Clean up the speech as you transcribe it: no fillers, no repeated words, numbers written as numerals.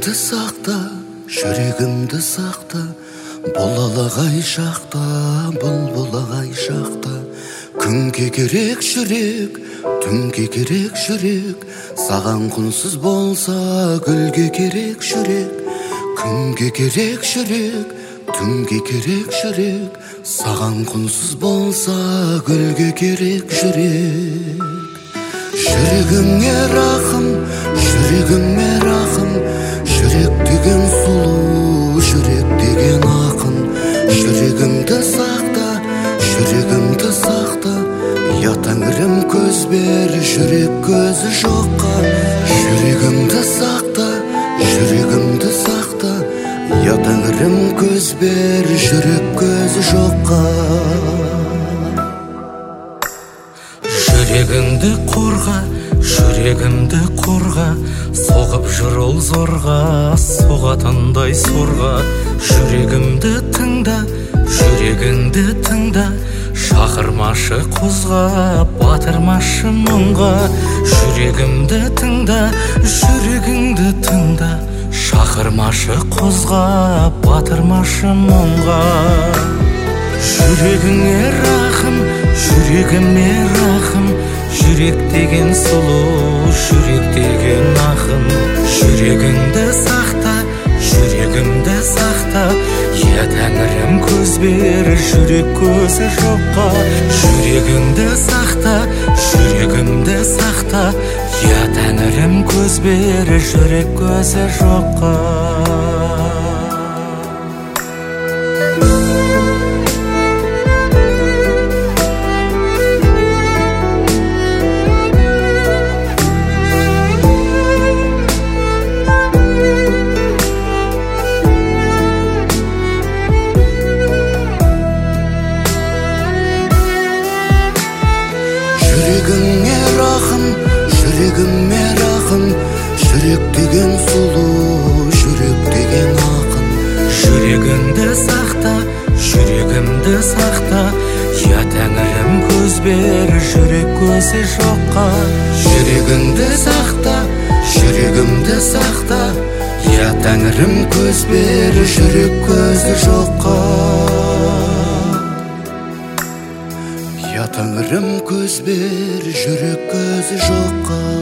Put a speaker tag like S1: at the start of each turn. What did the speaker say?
S1: сақта, жүрегімді сақта, бұлалағай шақта, бұлбұлағай шақта. Күнге керек жүрек, түнге керек жүрек, саған құнсыз болса гүлге керек жүрек. Күнге керек жүрек, түнге керек жүрек, саған құнсыз болса гүлге керек жүрек. Жүрегіңе рахым, жүрегіме рахым, жүрек деген сұлу, жүрек деген ақын. Жүрегімді сақта, жүрегімді сақта, я тәңірім көз бер, жүрек көзі жоққа. Жүрегімді сақта, жүрегімді сақта, я тәңірім көз бер, жүрек көзі жоққа.
S2: Жүрегіңді қорға, жүрегімді қорға, соғып жүр ол зорға, соғатындай сорға. Жүрегімді тыңда, жүрегіңді тыңда, шақырмашы құзға, батырмашы мұңға. Жүрегімді тыңда, жүрегіңді тыңда, шақырмашы құзға, батырмашы мұңға. Жүрегіңе рахым, жүрегіме рахым, жүрек деген сұлу, жүрек деген ақын. Жүрегіңді сақта, жүрегімді сақта, я тәңірім көз бер, жүрек көзі жоққа. Жүрегіңді сақта, жүрегімді сақта, я тәңірім көз бер, жүрек көзі жоққа.
S1: Жүрегіңе рахым, жүрегіме рахым, жүрек деген сұлу, жүрек деген ақын.
S2: Жүрегіңді сақта, жүрегімді сақта, я тәңірім көз бер, жүрек көзі жоққа.
S1: Жүрегіңді сақта, жүрегімді сақта, я тәңірім көз бер, жүрек көзі жоққа. Я тәңірім көз бер, жүрек көзі жоққа.